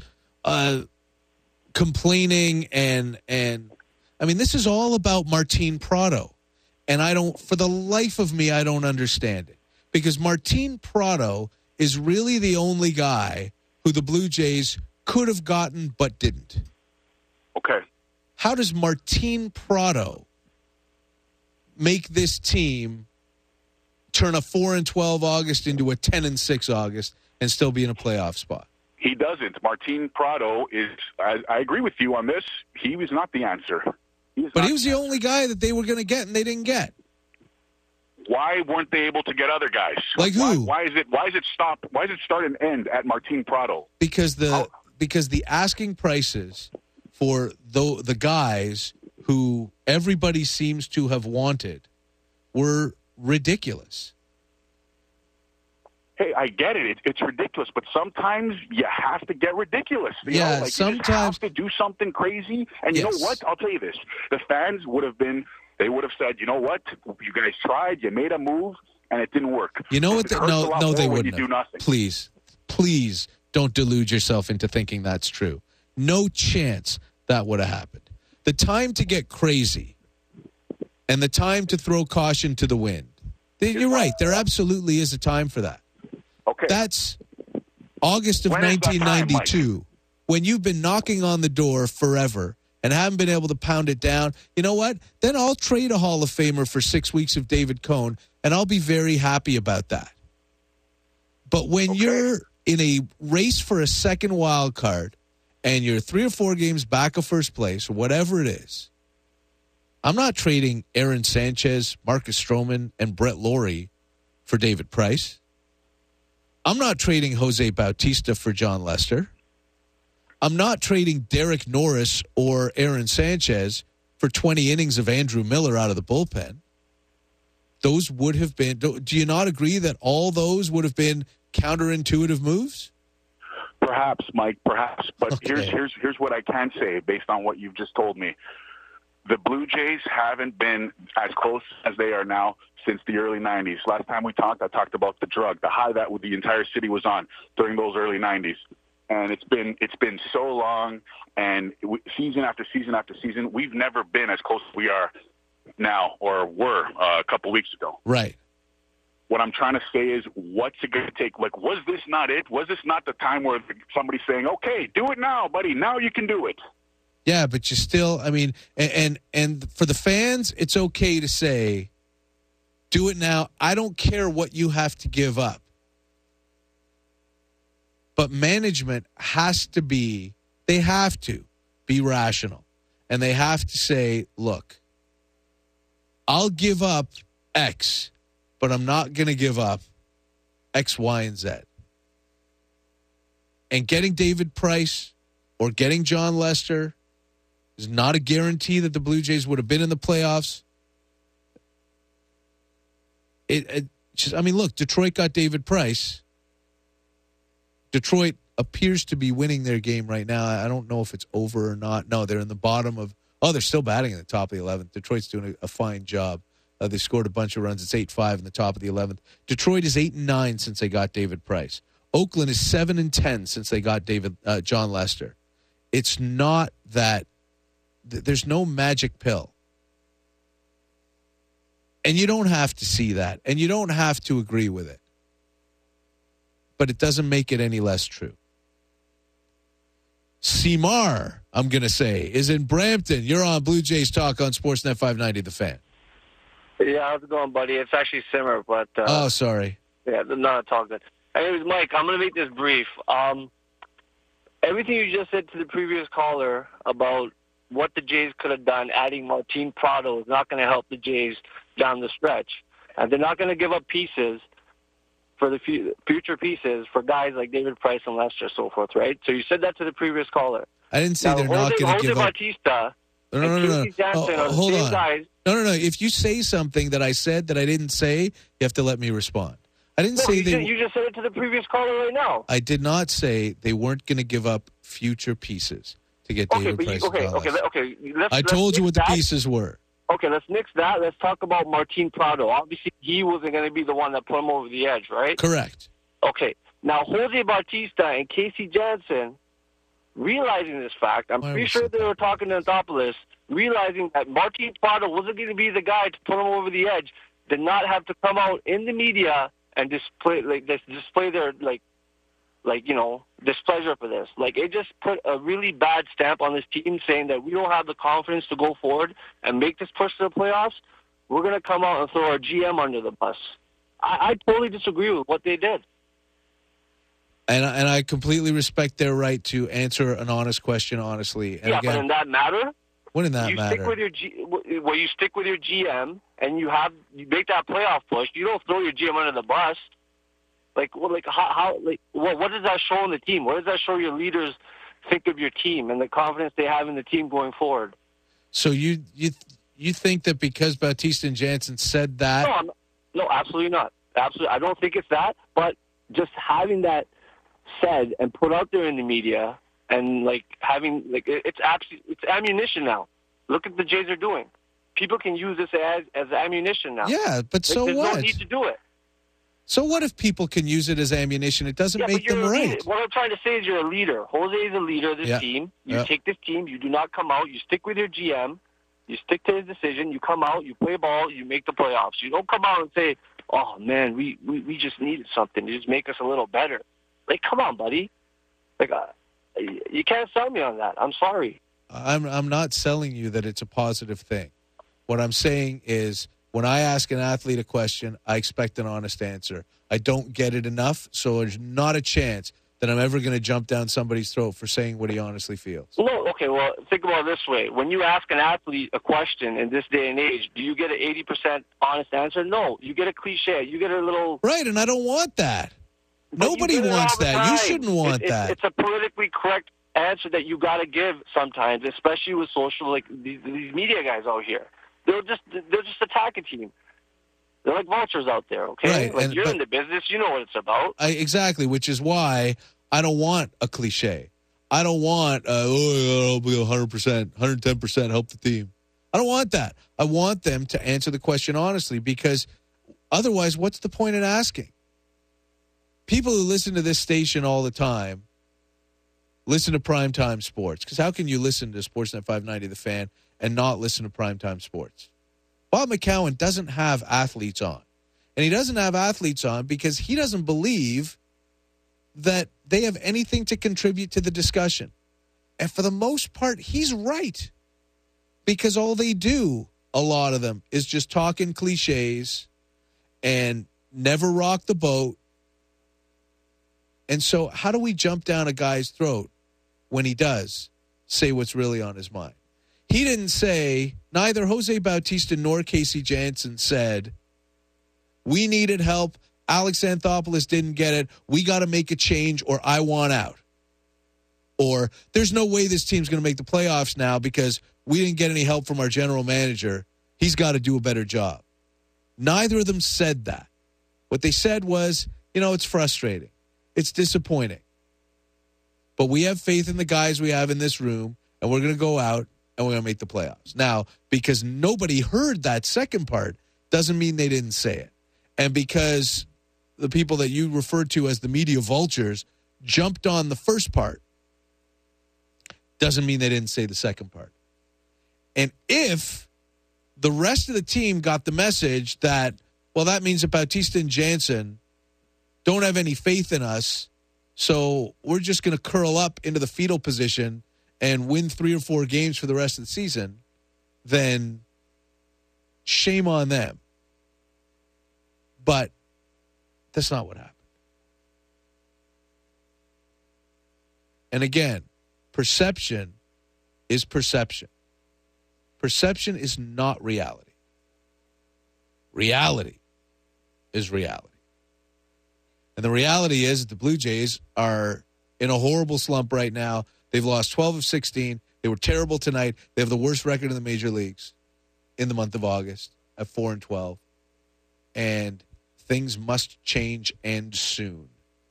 complaining and I mean, this is all about Martin Prado. And for the life of me, I don't understand it. Because Martin Prado is really the only guy who the Blue Jays could have gotten but didn't. Okay. How does Martin Prado make this team turn a 4-12 August into a 10-6 August and still be in a playoff spot? He doesn't. Martin Prado is. I agree with you on this. He was not the answer. He was the only guy that they were going to get, and they didn't get. Why weren't they able to get other guys? Like who? Why is it stop? Why does it start and end at Martin Prado? Because the asking prices for the guys who everybody seems to have wanted were ridiculous. Hey, I get it. It's ridiculous, but sometimes you have to get ridiculous. Sometimes you just have to do something crazy. And you know what? I'll tell you this: the fans would have said, "You know what? You guys tried. You made a move, and it didn't work." You know what? No, they wouldn't. Do nothing. Please don't delude yourself into thinking that's true. No chance that would have happened. The time to get crazy and the time to throw caution to the wind. You're right. There absolutely is a time for that. Okay. That's August of 1992, when you've been knocking on the door forever and haven't been able to pound it down. You know what? Then I'll trade a Hall of Famer for 6 weeks of David Cohn, and I'll be very happy about that. But when you're in a race for a second wild card and you're 3 or 4 games back of first place or whatever it is, I'm not trading Aaron Sanchez, Marcus Stroman, and Brett Laurie for David Price. I'm not trading Jose Bautista for John Lester. I'm not trading Derek Norris or Aaron Sanchez for 20 innings of Andrew Miller out of the bullpen. Those would have been, do you not agree that all those would have been counterintuitive moves? Perhaps, Mike, perhaps. But here's what I can say based on what you've just told me. The Blue Jays haven't been as close as they are now since the early 90s. Last time we talked, I talked about the drug, the high that the entire city was on during those early 90s. And it's been so long, and season after season after season, we've never been as close as we are now or were a couple weeks ago. Right. What I'm trying to say is, what's it going to take? Like, was this not it? Was this not the time where somebody's saying, okay, do it now, buddy. Now you can do it. Yeah, but you still, I mean, and for the fans, it's okay to say, do it now. I don't care what you have to give up. But management has to be rational. And they have to say, look, I'll give up X, but I'm not going to give up X, Y, and Z. And getting David Price or getting John Lester is not a guarantee that the Blue Jays would have been in the playoffs. Look, Detroit got David Price. Detroit appears to be winning their game right now. I don't know if it's over or not. No, they're in the bottom of... Oh, they're still batting in the top of the 11th. Detroit's doing a fine job. They scored a bunch of runs. It's 8-5 in the top of the 11th. Detroit is 8-9 since they got David Price. Oakland is 7-10 since they got John Lester. It's not that... There's no magic pill. And you don't have to see that. And you don't have to agree with it. But it doesn't make it any less true. Seymour, I'm going to say, is in Brampton. You're on Blue Jays Talk on Sportsnet 590, The Fan. Yeah, how's it going, buddy? It's actually Simmer, but... sorry. Yeah, not at all good. Anyways, Mike, I'm going to make this brief. Everything you just said to the previous caller about what the Jays could have done, adding Martin Prado is not going to help the Jays down the stretch. And they're not going to give up pieces for the future pieces for guys like David Price and Lester, so forth, right? So you said that to the previous caller. I didn't say they're not going to give up. Bautista No. Hold on. Guys. No. If you say something that I said that I didn't say, you have to let me respond. I didn't say they... You just said it to the previous caller right now. I did not say they weren't going to give up future pieces to get David Price. Okay. I told you what the pieces were. Okay, let's nix that. Let's talk about Martin Prado. Obviously, he wasn't going to be the one that put him over the edge, right? Correct. Okay. Now, Jose Bautista and Casey Janssen, realizing this fact, I'm pretty sure they were talking to Anthopoulos, realizing that Martin Prado wasn't going to be the guy to put him over the edge, did not have to come out in the media and display their displeasure for this. It just put a really bad stamp on this team, saying that we don't have the confidence to go forward and make this push to the playoffs. We're going to come out and throw our GM under the bus. I totally disagree with what they did. And I completely respect their right to answer an honest question honestly. And but in that matter, what in that matter? You stick with your GM and you make that playoff push. You don't throw your GM under the bus. What does that show on the team? What does that show your leaders think of your team and the confidence they have in the team going forward? So you think that because Bautista and Janssen said that? No, absolutely not. Absolutely, I don't think it's that. But just having that said and put out there in the media, and it's ammunition now. Look at the Jays are doing. People can use this as ammunition now. Yeah, but so there's what? No need to do it. So what if people can use it as ammunition? It doesn't make them right. What I'm trying to say is you're a leader. Jose is a leader of this team. You take this team. You do not come out. You stick with your GM. You stick to his decision. You come out. You play ball. You make the playoffs. You don't come out and say, oh, man, we just needed something to just make us a little better. Come on, buddy. You can't sell me on that. I'm sorry. I'm not selling you that it's a positive thing. What I'm saying is, when I ask an athlete a question, I expect an honest answer. I don't get it enough, so there's not a chance that I'm ever going to jump down somebody's throat for saying what he honestly feels. No, okay, well, think about it this way. When you ask an athlete a question in this day and age, do you get an 80% honest answer? No, you get a cliche. You get a little... Right, and I don't want that. Nobody wants that. You shouldn't want that. It's a politically correct answer that you got to give sometimes, especially with social, these media guys out here. They'll just attack a team. They're like vultures out there, okay? Right, you're in the business, you know what it's about. Exactly, which is why I don't want a cliche. I don't want, I'll be 100%, 110% help the team. I don't want that. I want them to answer the question honestly, because otherwise, what's the point in asking? People who listen to this station all the time listen to Primetime Sports, because how can you listen to Sportsnet 590, The Fan, and not listen to Primetime Sports? Bob McCowan doesn't have athletes on. And he doesn't have athletes on because he doesn't believe that they have anything to contribute to the discussion. And for the most part, he's right. Because all they do, a lot of them, is just talking cliches and never rock the boat. And so how do we jump down a guy's throat when he does say what's really on his mind? He didn't say, neither Jose Bautista nor Casey Janssen said, we needed help, Alex Anthopoulos didn't get it, we got to make a change, or I want out. Or there's no way this team's going to make the playoffs now because we didn't get any help from our general manager. He's got to do a better job. Neither of them said that. What they said was, it's frustrating. It's disappointing. But we have faith in the guys we have in this room, and we're going to go out and we're going to make the playoffs. Now, because nobody heard that second part doesn't mean they didn't say it. And because the people that you referred to as the media vultures jumped on the first part doesn't mean they didn't say the second part. And if the rest of the team got the message that, well, that means that Bautista and Janssen don't have any faith in us, So we're just going to curl up into the fetal position and win 3 or 4 games for the rest of the season, then shame on them. But that's not what happened. And again, perception is perception. Perception is not reality. Reality is reality. And the reality is that the Blue Jays are in a horrible slump right now. They've lost 12 of 16. They were terrible tonight. They have the worst record in the major leagues in the month of August at 4-12. And things must change, and soon,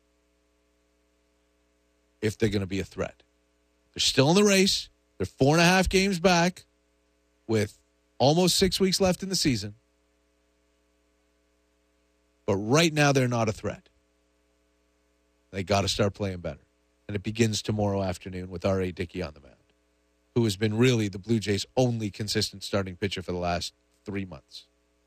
if they're going to be a threat. They're still in the race. They're 4.5 games back with almost 6 weeks left in the season. But right now, they're not a threat. They got to start playing better. And it begins tomorrow afternoon with R.A. Dickey on the mound, who has been really the Blue Jays' only consistent starting pitcher for the last 3 months.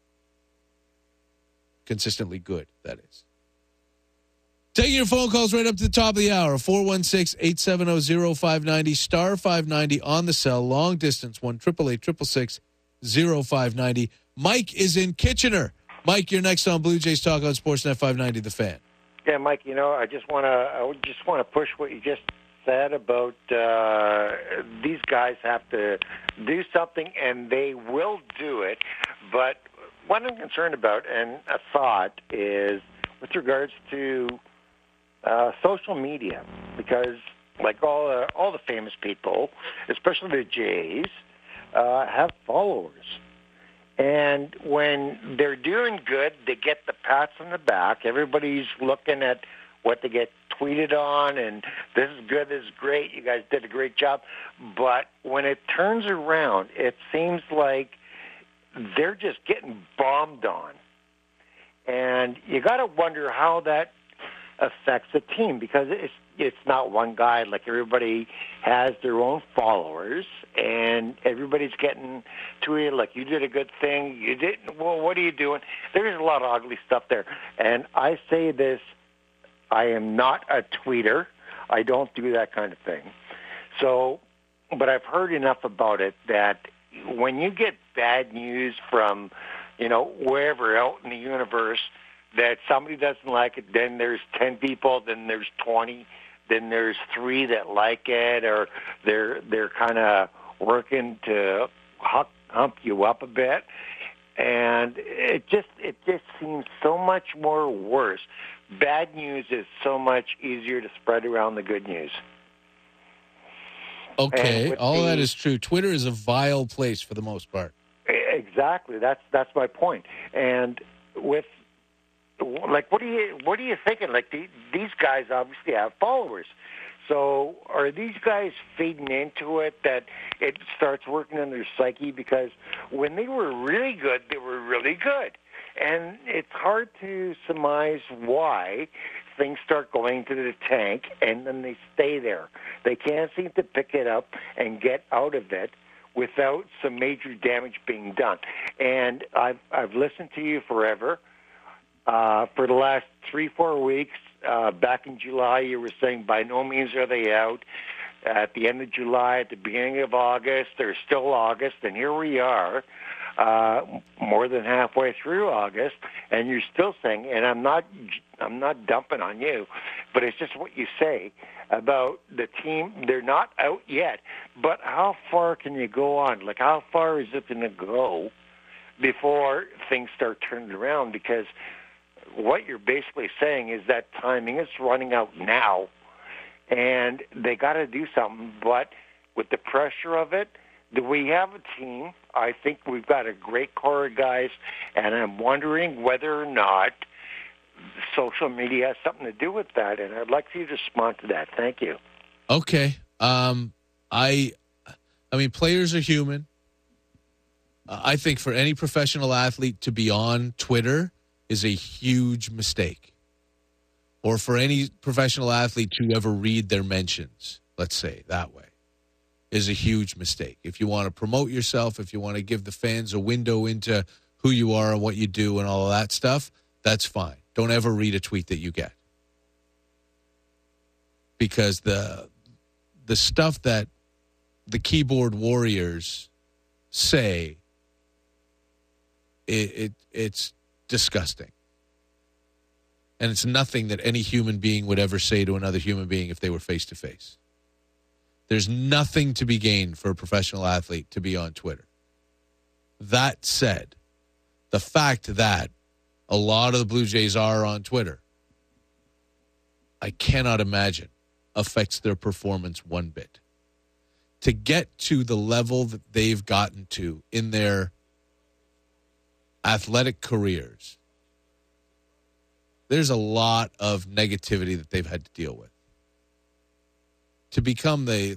Consistently good, that is. Taking your phone calls right up to the top of the hour. 416-870-0590, star 590 on the cell, long distance, 1-888-666-0590. Mike is in Kitchener. Mike, you're next on Blue Jays Talk on Sportsnet 590, The Fan. Yeah, Mike, I just want to push what you just said about these guys have to do something, and they will do it. But what I'm concerned about, and a thought, is with regards to social media, because like all the famous people, especially the Jays, have followers. And when they're doing good, they get the pats on the back. Everybody's looking at what they get tweeted on, and this is good, this is great, you guys did a great job. But when it turns around, it seems like they're just getting bombed on. And you got to wonder how that affects the team, because it's not one guy. Like, everybody has their own followers, and everybody's getting tweeted like, you did a good thing, you didn't, well, what are you doing? There's a lot of ugly stuff there. And I say this, I am not a tweeter. I don't do that kind of thing. So, but I've heard enough about it that when you get bad news from, wherever out in the universe, that somebody doesn't like it, then there's 10 people, then there's 20, then there's 3 that like it, or they're kind of working to hump you up a bit, and it just seems so much more worse. Bad news is so much easier to spread around the good news. Okay, all that is true. Twitter is a vile place for the most part. Exactly, that's my point. And with what are you thinking? Like, these guys obviously have followers. So are these guys feeding into it, that it starts working on their psyche? Because when they were really good, they were really good. And it's hard to surmise why things start going to the tank and then they stay there. They can't seem to pick it up and get out of it without some major damage being done. And I've listened to you forever. For the last 3-4 weeks, back in July, you were saying by no means are they out. At the end of July, at the beginning of August, there's still August, and here we are, more than halfway through August, and you're still saying, and I'm not dumping on you, but it's just what you say about the team. They're not out yet, but how far can you go on? Like, how far is it going to go before things start turning around? Because what you're basically saying is that timing is running out now, and they got to do something. But with the pressure of it, do we have a team? I think we've got a great core of guys, and I'm wondering whether or not social media has something to do with that, and I'd like for you to respond to that. Thank you. Okay. I mean, players are human. I think for any professional athlete to be on Twitter is a huge mistake. Or for any professional athlete to ever read their mentions, let's say that way, is a huge mistake. If you want to promote yourself, if you want to give the fans a window into who you are and what you do and all of that stuff, that's fine. Don't ever read a tweet that you get. because the stuff that the keyboard warriors say, it's disgusting. And it's nothing that any human being would ever say to another human being if they were face to face. There's nothing to be gained for a professional athlete to be on Twitter. That said, the fact that a lot of the Blue Jays are on Twitter, I cannot imagine affects their performance one bit. To get to the level that they've gotten to in their athletic careers, there's a lot of negativity that they've had to deal with. To become the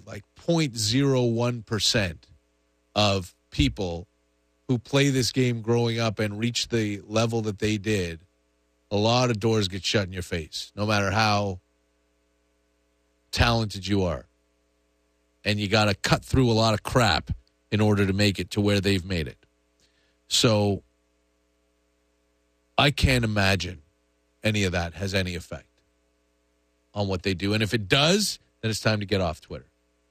0.01% of people who play this game growing up and reach the level that they did, a lot of doors get shut in your face, no matter how talented you are. And you got to cut through a lot of crap in order to make it to where they've made it. So I can't imagine any of that has any effect on what they do. And if it does, then it's time to get off Twitter.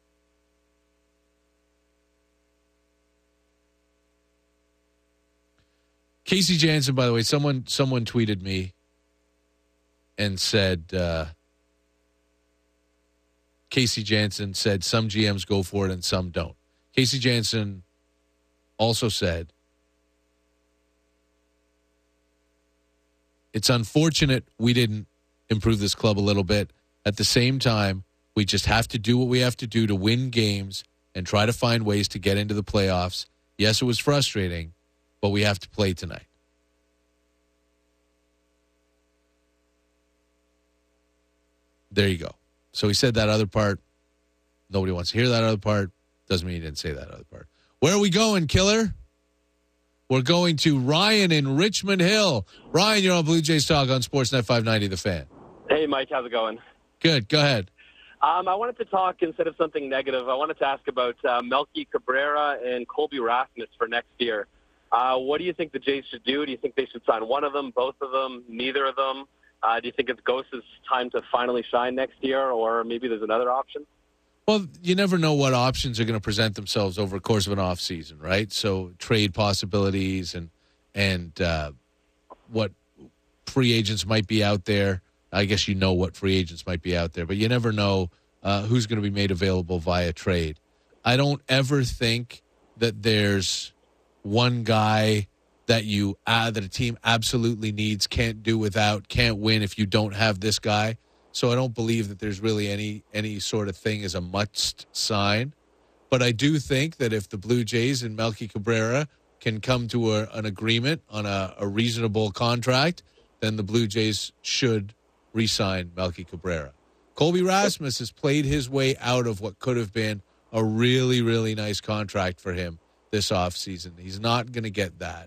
Casey Janssen, by the way, someone tweeted me and said, Casey Janssen said some GMs go for it and some don't. Casey Janssen also said, it's unfortunate we didn't improve this club a little bit. At the same time, we just have to do what we have to do to win games and try to find ways to get into the playoffs. Yes, it was frustrating, but we have to play tonight. There you go. So he said that other part. Nobody wants to hear that other part. Doesn't mean he didn't say that other part. Where are we going, Killer? We're going to Ryan in Richmond Hill. Ryan, you're on Blue Jays Talk on Sportsnet 590, The Fan. Hey, Mike. How's it going? Good. Go ahead. I wanted to talk, instead of something negative, I wanted to ask about Melky Cabrera and Colby Rasmus for next year. What do you think the Jays should do? Do you think they should sign one of them, both of them, neither of them? Do you think it's Ghost's time to finally shine next year, or maybe there's another option? Well, you never know what options are going to present themselves over the course of an off season, right? So trade possibilities and what free agents might be out there. I guess you know what free agents might be out there, but you never know who's going to be made available via trade. I don't ever think that there's one guy that that a team absolutely needs, can't do without, can't win if you don't have this guy. So I don't believe that there's really any sort of thing as a must sign. But I do think that if the Blue Jays and Melky Cabrera can come to an agreement on a reasonable contract, then the Blue Jays should re-sign Melky Cabrera. Colby Rasmus has played his way out of what could have been a really, really nice contract for him this offseason. He's not going to get that.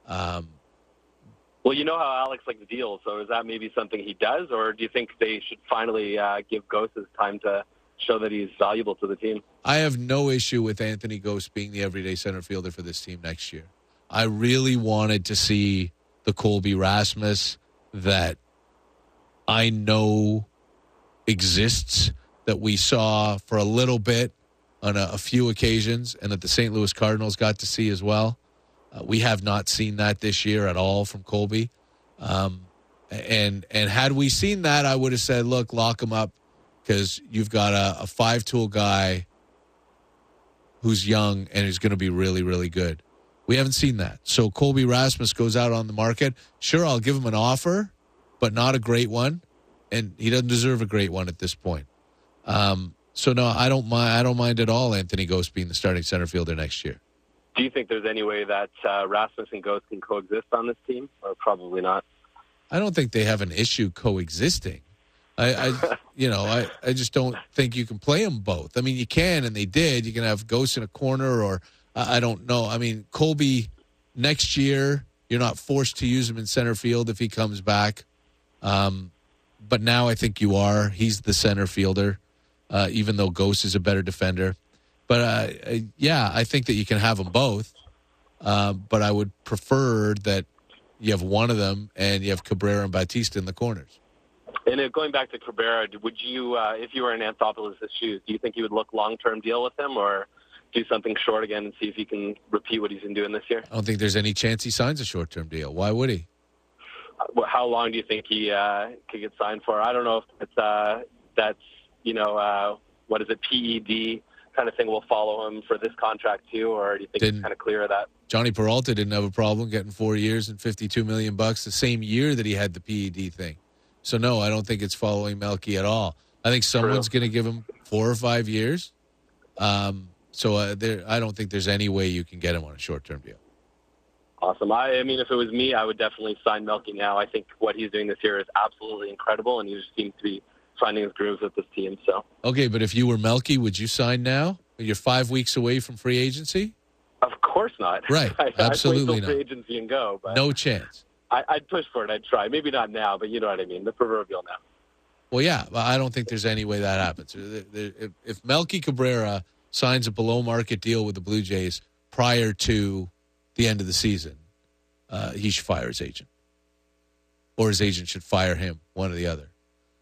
Well, you know how Alex likes the deal, so is that maybe something he does, or do you think they should finally give Ghost his time to show that he's valuable to the team? I have no issue with Anthony Ghost being the everyday center fielder for this team next year. I really wanted to see the Colby Rasmus that I know exists, that we saw for a little bit on a few occasions, and that the St. Louis Cardinals got to see as well. We have not seen that this year at all from Colby. And had we seen that, I would have said, look, lock him up, because you've got a five-tool guy who's young and who's going to be really, really good. We haven't seen that. So Colby Rasmus goes out on the market. Sure, I'll give him an offer, but not a great one. And he doesn't deserve a great one at this point. So, no, I don't mind at all Anthony Ghost being the starting center fielder next year. Do you think there's any way that Rasmus and Ghost can coexist on this team, or probably not? I don't think they have an issue coexisting. I just don't think you can play them both. I mean, you can, and they did. You can have Ghost in a corner, or I don't know. I mean, Colby, next year, you're not forced to use him in center field if he comes back. But now I think you are. He's the center fielder, even though Ghost is a better defender. But, I think that you can have them both. But I would prefer that you have one of them and you have Cabrera and Bautista in the corners. And going back to Cabrera, would you, if you were in Anthopoulos' shoes, do you think you would look long-term deal with him or do something short again and see if he can repeat what he's been doing this year? I don't think there's any chance he signs a short-term deal. Why would he? How long do you think he could get signed for? I don't know if that's what is it, PED kind of thing will follow him for this contract too, or do you think he's kind of clear of that? Johnny Peralta didn't have a problem getting 4 years and $52 million the same year that he had the PED thing. So, no, I don't think it's following Melky at all. I think someone's going to give him 4 or 5 years. I don't think there's any way you can get him on a short-term deal. Awesome. I mean, if it was me, I would definitely sign Melky now. I think what he's doing this year is absolutely incredible, and he just seems to be finding his grooves with this team. So. Okay, but if you were Melky, would you sign now? You're 5 weeks away from free agency? Of course not. Right, absolutely I'd not. Free agency and go. But no chance. I'd push for it. I'd try. Maybe not now, but you know what I mean. The proverbial now. Well, yeah, but I don't think there's any way that happens. If Melky Cabrera signs a below-market deal with the Blue Jays prior to the end of the season, he should fire his agent. Or his agent should fire him, one or the other.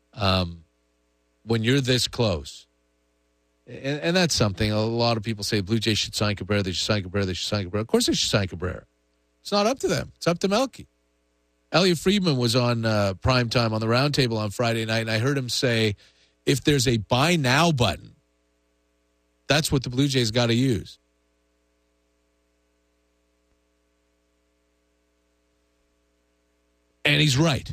When you're this close, and that's something, a lot of people say Blue Jays should sign Cabrera, they should sign Cabrera, they should sign Cabrera. Of course they should sign Cabrera. It's not up to them. It's up to Melky. Elliot Friedman was on primetime on the Roundtable on Friday night, and I heard him say, if there's a buy now button, that's what the Blue Jays got to use. And he's right.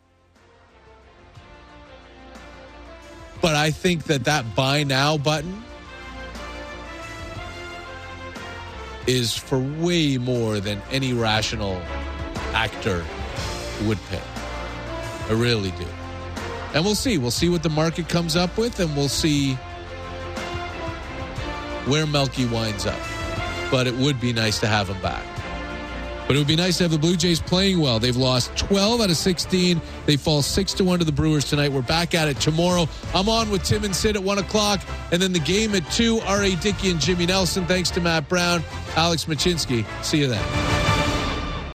But I think that buy now button is for way more than any rational actor would pay. I really do. And we'll see. We'll see what the market comes up with, and we'll see where Melky winds up. But it would be nice to have him back. But it would be nice to have the Blue Jays playing well. They've lost 12 out of 16. They fall 6-1 to the Brewers tonight. We're back at it tomorrow. I'm on with Tim and Sid at 1 o'clock. And then the game at 2, R.A. Dickey and Jimmy Nelson. Thanks to Matt Brown, Alex Machinsky. See you then.